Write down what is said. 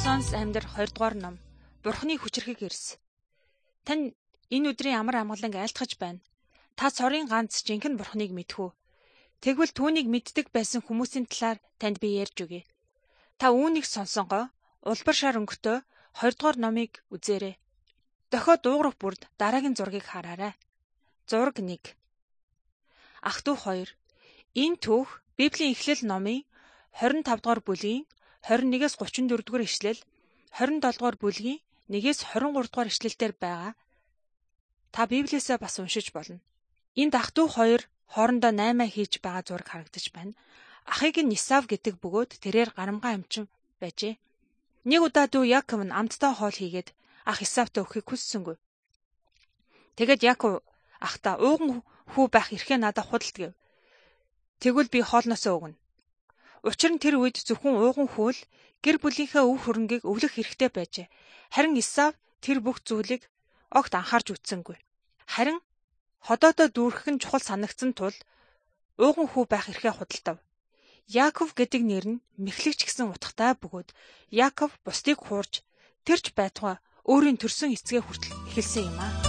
сонс амьдрах 2 дугаар ном. Бурхны хүчрхэг эрс. Тань энэ өдрийн амар амгаланг айлтгаж байна. Та цорын ганц жинхэнэ Бурхныг мэдхүү. Тэгвэл түүнийг мэддэг байсан хүмүүсийн талаар танд би ярьж өгье. Та үүнийг сонсонгоо улбар шар өнгөтэй 2 дугаар номыг үзээрэй. Дохио дуугарах бүрд дараагийн зургийг хараарай. Зураг 1. Ах トゥ 2. Энэ түүх Библийн Эхлэл номын 25 дугаар бүлгийн 21-с 34 дугаар ишлэл, 27 дугаар бүлгийн 1-с 23 дугаар ишлэлээр байгаа. Та Библиэсээ бас уншиж болно. Энд ах トゥ 2 хоорондоо 8 хийж байгаа зураг харагдаж байна. Ахыг нь Исав гэдэг бөгөөд тэрээр гарамгай амчин байжээ. Нэг удаа дүү Яков нь амттай хоол хийгээд ах Исавтай өгөхийг хүссэнгүй. Тэгэд Яков ахта ууган хүү байх эрхээ надад худалд гэв. Тэгвэл би хоолноосоо өгнө. Учир нь тэр үед зөвхөн ууган хүү л гэр бүлийнхээ өв хөрөнгийг өвлөх хэрэгтэй байжээ. Харин Исав тэр бүх зүйлийг огт анхаарч үзсэнгүй. Харин ходоодоо дүүрэх нь чухал санагдсан тул ууган хүү байх эрхээ худалдав. Яаков гэдэг нэр нь мэхлэгч гэсэн утгатай бөгөөд Яаков бусдыг хуурж тэрч байтугай өөрийн төрсөн эцгээ хүртэл эхэлсэн юм аа.